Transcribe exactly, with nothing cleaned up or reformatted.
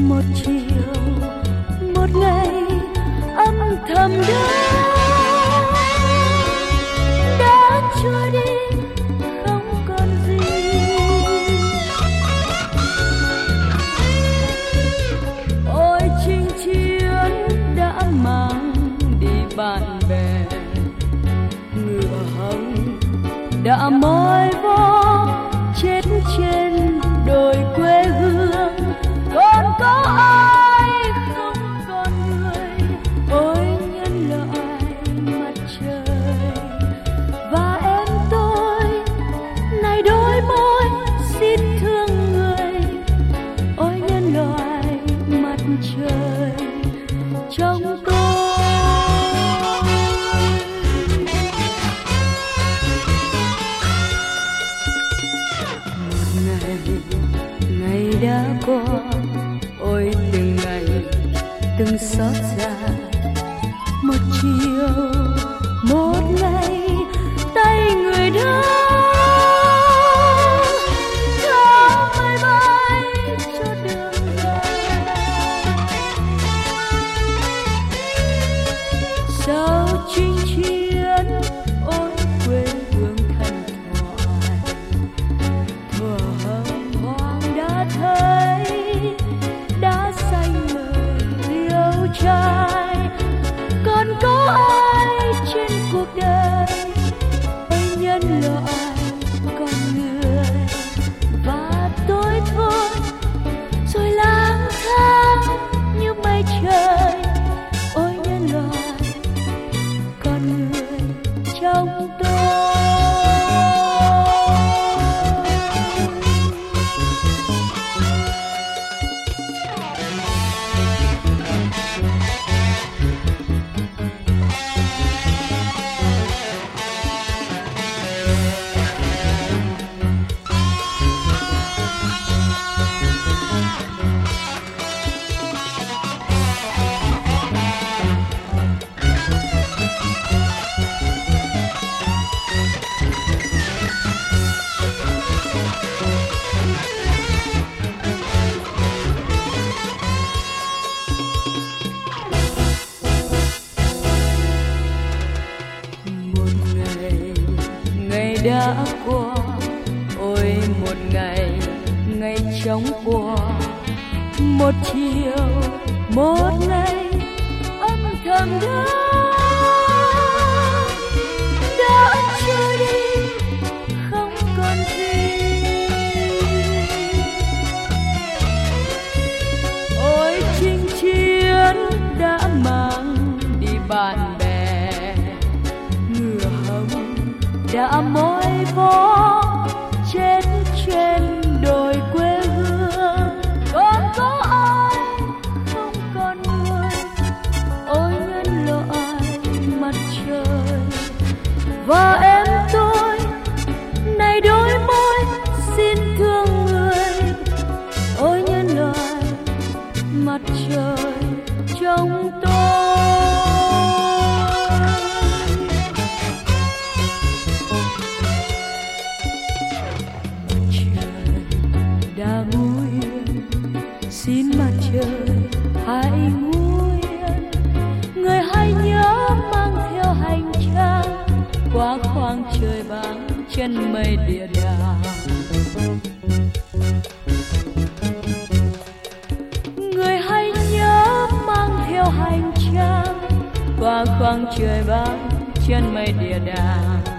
một chiều một ngày âm thầm đó đã trôi đi không còn gì. Ôi chinh chiến đã mang đi bạn bè, ngựa hồng đã mỏi vó chết trên đồi quê hương. Còn có ai không còn người, ôi nhân loại mặt trời. Và em tôi này đôi môi xin thương người, ôi nhân loại mặt trời trong tôi. Một ngày ngày đã qua, ôi từng ngày từng xót xa. Một chiều một ngày tay người đó cho bye bye cho đường đời. Sau chinh chiến ôi quê hương thần thoại, thuở hồng hoang đã thấy đã xanh mờ liêu trai. Còn có ai trên cuộc đời, ôi nhân loại con người. Và tôi thôi rồi lang thang như mây trời, ôi nhân loại con người trong tôi. Đã qua, ôi một ngày ngày chóng qua. Một chiều một ngày âm thầm đó đã trôi đi không còn gì. Ôi chinh chiến đã mang đi bạn bè, ngựa hồng đã mỏi vó chết trên đồi quê hương. Còn có ai không còn người, ôi nhân loại mặt trời. Và em tôi này đôi môi xin thương người, ôi nhân loại mặt trời trong tôi. Đã ngủ yên, xin mặt trời hãy ngủ yên. Người hãy nhớ mang theo hành trang qua khoảng trời vắng chân mây địa đàng. Người hãy nhớ mang theo hành trang qua khoảng trời vắng chân mây địa đàng.